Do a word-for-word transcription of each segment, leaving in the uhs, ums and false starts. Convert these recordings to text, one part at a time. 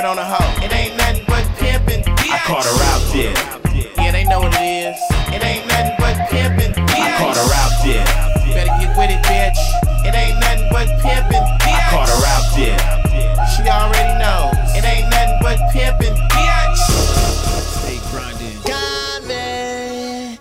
right on the hoe. It ain't nothing but pimpin', bitch. I caught her out there. Yeah, they know what it is. It ain't nothing but pimpin', bitch. I caught her out there. Better get with it, bitch. It ain't nothing but pimpin', bitch. I caught her out there. She already knows. It ain't nothing but pimpin', bitch. Stay grinding. Got me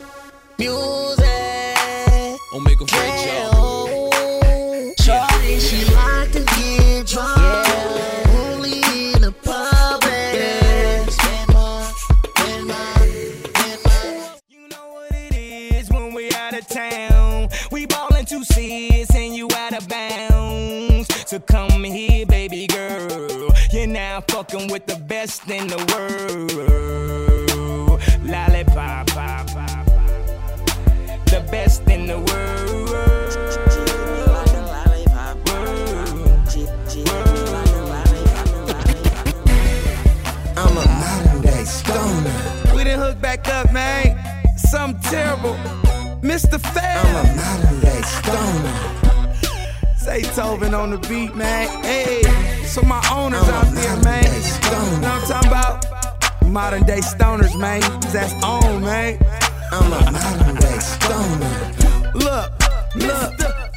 music. Omega Freight, y'all. Shorty, she like to get drunk. Yeah. Only in the public. Spend more, spend more, spend more. You know what it is when we out of town. We ballin' two C's and you out of bounds. So come here, baby girl. You're now fucking with the best in the world. Lollipop, pop, pop, pop. The best in the world. I'm a modern day stoner. We done hooked back up, man. Something terrible. Mister Fab. I'm a modern day stoner. Say Tobin on the beat, man. Hey, so my owners out there, man. You know what I'm talking about? Modern day stoners, man. That's on, man. I'm a modern day stoner. Look, look.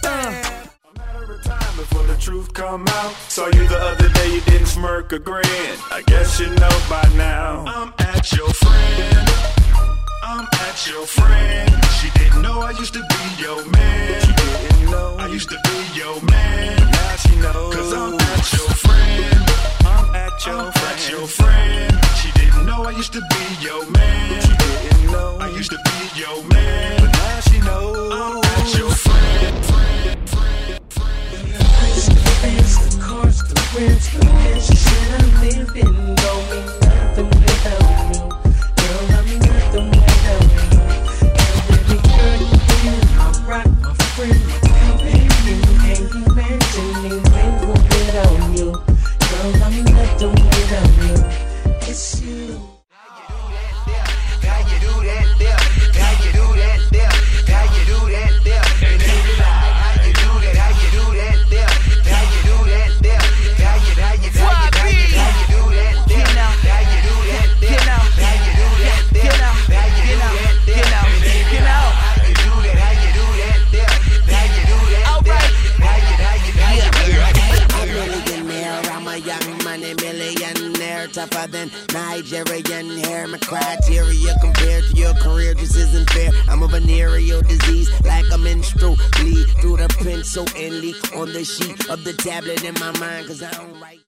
Time before the truth come out. Saw you the other day, you didn't smirk or grin. I guess you know by now. I'm at your friend. I'm at your friend. She didn't know I used to be your man. She didn't know I used to be your man. But now she knows. Cause I'm at your friend. I'm at your, I'm friend. At your friend. She didn't know I used to be your man. She didn't know I used to be your man. But now she knows. I'm at your friend. friend, friend, friend. The cars, the friends, the friends. She said I'm living, going nothing without you. Girl, I'm nothing without you. And baby girl, you I rock my friend, my companion. Can't imagine me living without you. Girl, I'm nothing without you. It's you. How you do that there? How you do that there? How you do that there? How you do that? How you do that there? How you do that there? How you how you how you how you how you do that there? How you do that there? How you do that there? How you do that there? Get out, get out. How you do that? How you do that there? How you do that there? How you how you how you I'm a millionaire, I'm a young money millionaire. Tougher than Nigerian hair. My criteria compared to your career just isn't fair. I'm a venereal disease, like a menstrual bleed through the pencil and leak on the sheet of the tablet in my mind. Cause I don't write.